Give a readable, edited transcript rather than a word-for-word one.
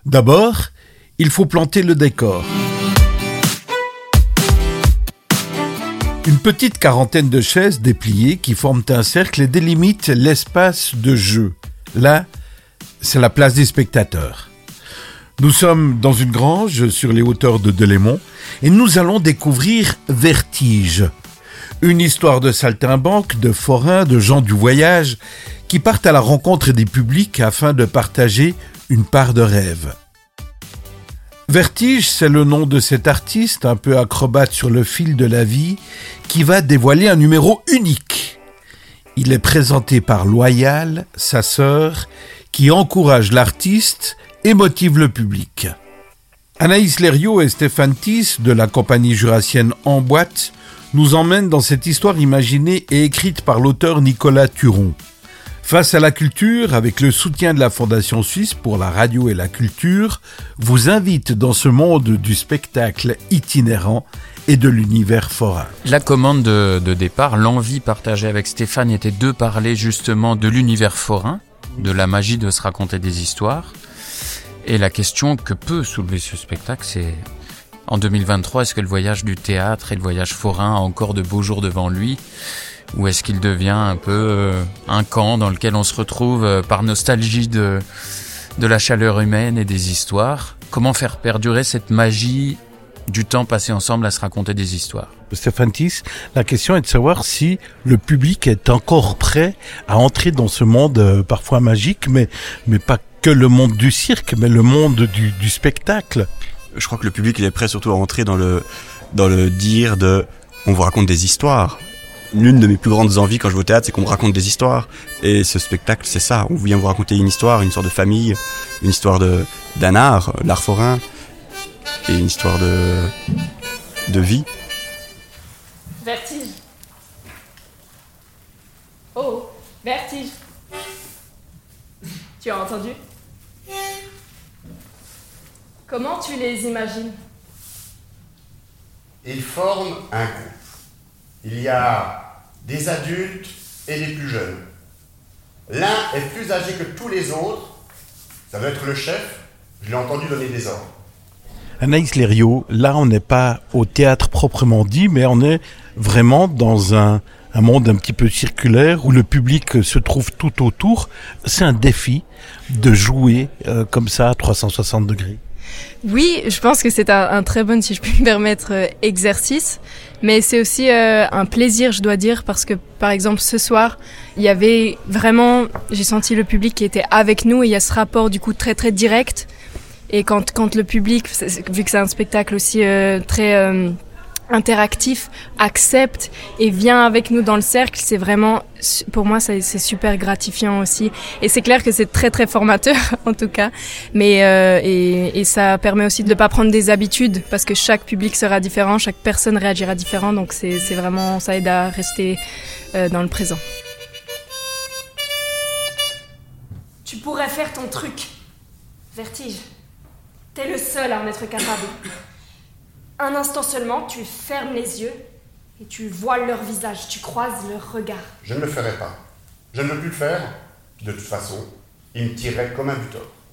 D'abord, il faut planter le décor. Une petite quarantaine de chaises dépliées qui forment un cercle et délimitent l'espace de jeu. Là, c'est la place des spectateurs. Nous sommes dans une grange sur les hauteurs de Delémont et nous allons découvrir Vertige. Une histoire de saltimbanques, de forains, de gens du voyage qui partent à la rencontre des publics afin de partager une part de rêve. Vertige, c'est le nom de cet artiste un peu acrobate sur le fil de la vie qui va dévoiler un numéro unique. Il est présenté par Loyal, sa sœur, qui encourage l'artiste et motive le public. Anaïs Lériot et Stéphane Thys de la compagnie jurassienne En Boîte nous emmènent dans cette histoire imaginée et écrite par l'auteur Nicolas Turon. Face à la culture, avec le soutien de la Fondation Suisse pour la radio et la culture, vous invite dans ce monde du spectacle itinérant et de l'univers forain. La commande de départ, l'envie partagée avec Stéphane était de parler justement de l'univers forain, de la magie de se raconter des histoires. Et la question que peut soulever ce spectacle, c'est en 2023, est-ce que le voyage du théâtre et le voyage forain a encore de beaux jours devant lui ? Ou est-ce qu'il devient un peu un camp dans lequel on se retrouve par nostalgie de la chaleur humaine et des histoires ? Comment faire perdurer cette magie du temps passé ensemble à se raconter des histoires ? Stéphane Thys, la question est de savoir si le public est encore prêt à entrer dans ce monde parfois magique, mais pas que le monde du cirque, mais le monde du spectacle. Je crois que le public il est prêt surtout à entrer dans le dire de on vous raconte des histoires. L'une de mes plus grandes envies quand je vais au théâtre, c'est qu'on me raconte des histoires. Et ce spectacle, c'est ça. On vient vous raconter une histoire de famille, une histoire d'un art, l'art forain, et une histoire de vie. Vertige. Oh, Vertige. Tu as entendu ? Comment tu les imagines ? Ils forment un groupe. Il y a des adultes et des plus jeunes. L'un est plus âgé que tous les autres. Ça doit être le chef. Je l'ai entendu donner des ordres. Anaïs Lériot, là on n'est pas au théâtre proprement dit, mais on est vraiment dans un monde un petit peu circulaire où le public se trouve tout autour. C'est un défi de jouer comme ça à 360 degrés. Oui, je pense que c'est un très bon, si je puis me permettre, exercice. Mais c'est aussi un plaisir, je dois dire, parce que, par exemple, ce soir, il y avait vraiment, j'ai senti le public qui était avec nous et il y a ce rapport, du coup, très, très direct. Et quand le public, vu que c'est un spectacle aussi très interactif, accepte et vient avec nous dans le cercle, c'est vraiment, pour moi, c'est super gratifiant aussi. Et c'est clair que c'est très très formateur en tout cas, mais et ça permet aussi de ne pas prendre des habitudes parce que chaque public sera différent, chaque personne réagira différent, donc c'est vraiment, ça aide à rester dans le présent. Tu pourrais faire ton truc, Vertige. T'es le seul à en être capable. Un instant seulement, tu fermes les yeux et tu voiles leur visage, tu croises leur regard. Je ne le ferai pas. Je ne veux plus le faire. De toute façon, il me tirerait comme un butor.